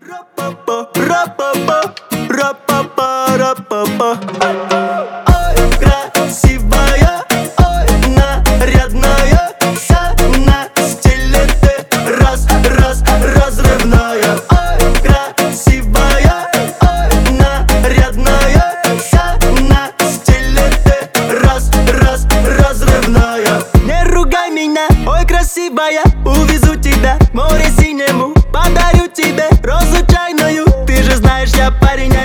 Ой, красивая, ой, нарядная, вся на стиле ты разрывная. Ой, красивая, ой, нарядная, вся на стиле ты разрывная. Не ругай меня, ой, красивая, увезу тебя к морю синему, подарю тебе розу чайную. Ты же знаешь, я парень